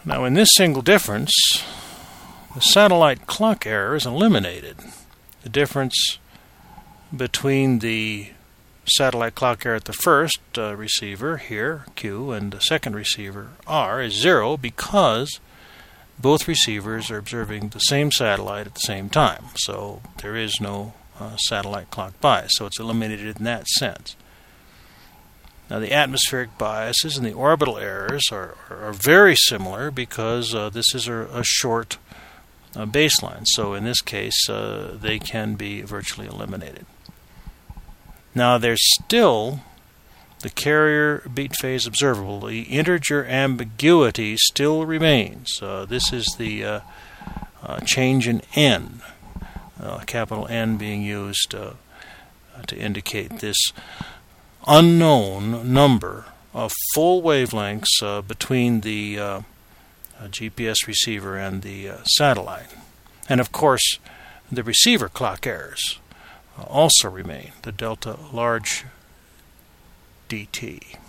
Now, in this single difference, the satellite clock error is eliminated. The difference between the satellite clock error at the first receiver here, Q, and the second receiver, R, is 0 because both receivers are observing the same satellite at the same time. So there is no satellite clock bias. So it's eliminated in that sense. Now, the atmospheric biases and the orbital errors are very similar because this is a short baseline. So in this case, they can be virtually eliminated. Now, there's still the carrier beat phase observable. The integer ambiguity still remains. This is the change in n, capital N being used to indicate this unknown number of full wavelengths between the GPS receiver and the satellite. And of course, the receiver clock errors also remain, the delta large dt.